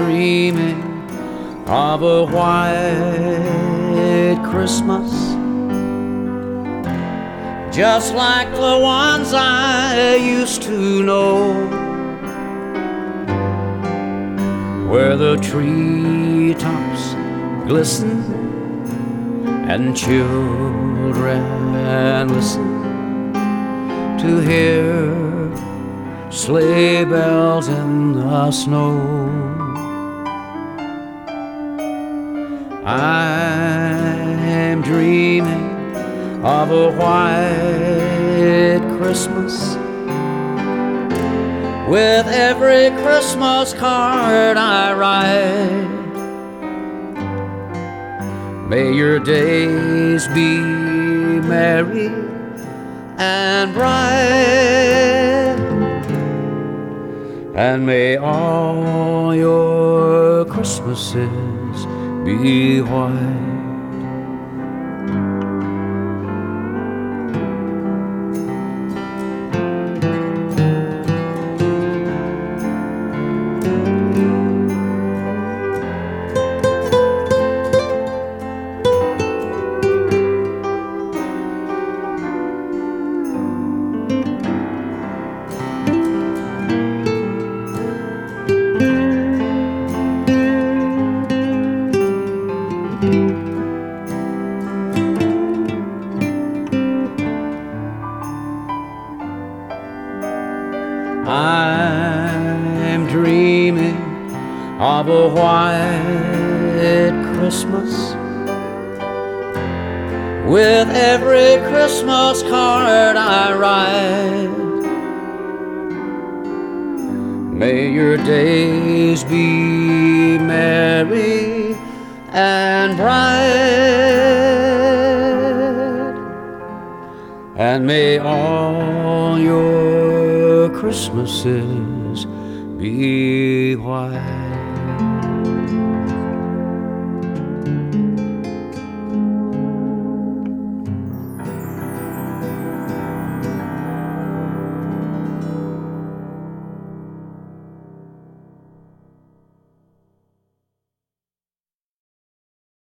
dreaming of a white Christmas, just like the ones I used to know, where the treetops glisten and children listen to hear sleigh bells in the snow. I'm dreaming of a white Christmas, with every Christmas card I write. May your days be merry and bright, and may all your Christmases be white. I'm dreaming of a white Christmas, with every Christmas card I write. May your days be merry and bright, and may all your Christmases be white.